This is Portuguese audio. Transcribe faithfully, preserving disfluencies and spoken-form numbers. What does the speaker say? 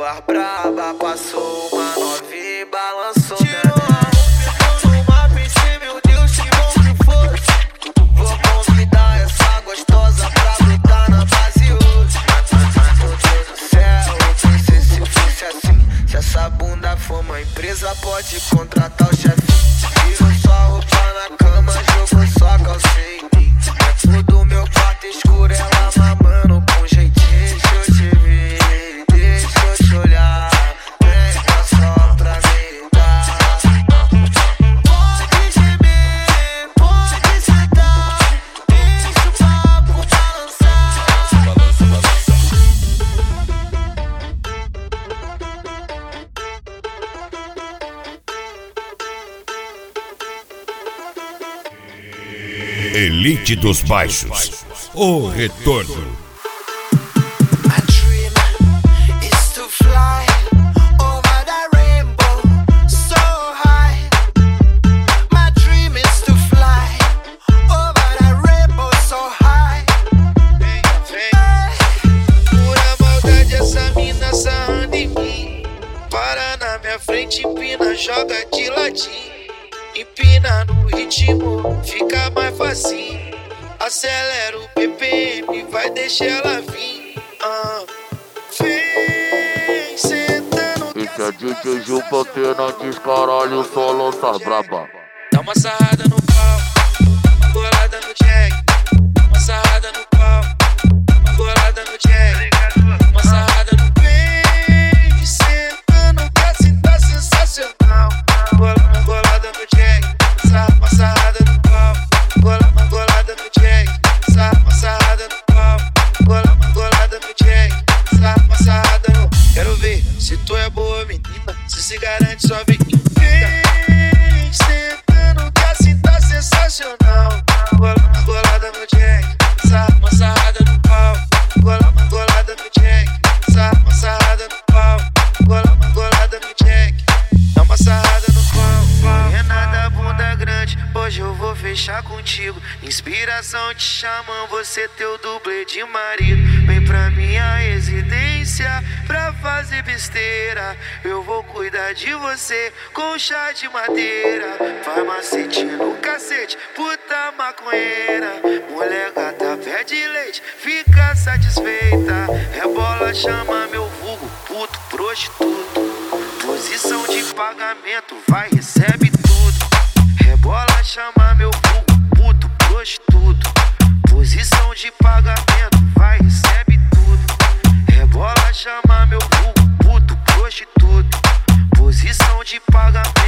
as braba, passou uma novinha e balançou. Tirou a roupa no mapa e cê, meu Deus, que bom que fosse. Vou convidar essa gostosa pra brotar na base hoje. Meu Deus do céu, eu pensei se fosse assim. Se essa bunda for uma empresa, pode contratar o chefe. Tirou sua roupa na cama, jogou sua calcinha em mim. É tudo meu quarto escuro, ela mamando com jeitinho. Deixa eu te ver, deixa eu te olhar. Vem cá só pra me dar. Pode gemer, pode sentar, deixa o papo balançar. Balança, balança. Elite dos Baixos, o retorno. My dream is to fly over the rainbow so high. My dream is to fly over the rainbow so high. Vem, vem. Pura maldade, essa mina sarrando em mim. Para na minha frente, empina, joga de ladinho. Empina no ritmo, fica mais facinho. Acelera o B P M, vai deixar ela vir. Ah. Vem sentando. Esse é D J Juba que não diz caralho, só lança braba. Dá uma sarrada no pau, uma golada no jack. Uma sarrada no pau, uma golada no jack. Uma sarrada no vem sentando, que assim tá sensacional. Uma golada no jack, uma sarrada no pau. Uma golada no jack, uma sarrada no pau. Uma golada no jack, uma sarrada no. Quero ver se tu é boa menina, se se garante só vem. Vem sentando, que assim tá sensacional. Uma golada no jack, uma sarrada no pau. Uma golada no jack, uma sarrada no pau. Uma golada no jack, dá uma sarrada no pau. Morena da bunda grande, hoje eu vou fechar contigo. Inspiração te chamam, você teu dublê de marido. Vem pra minha residência pra fazer besteira. Eu vou cuidar de você com chá de madeira. Vai macete no cacete, puta maconheira. Mulher gata pede leite, fica satisfeita. Rebola, chama meu vulgo, puto, prostituto. Posição de pagamento, vai, recebe tudo. Rebola, chama meu vulgo, puto, prostituto. Posição de pagamento, vai, recebe tudo. Rebola, chama meu vulgo, puto, prostituto. Posição de pagamento.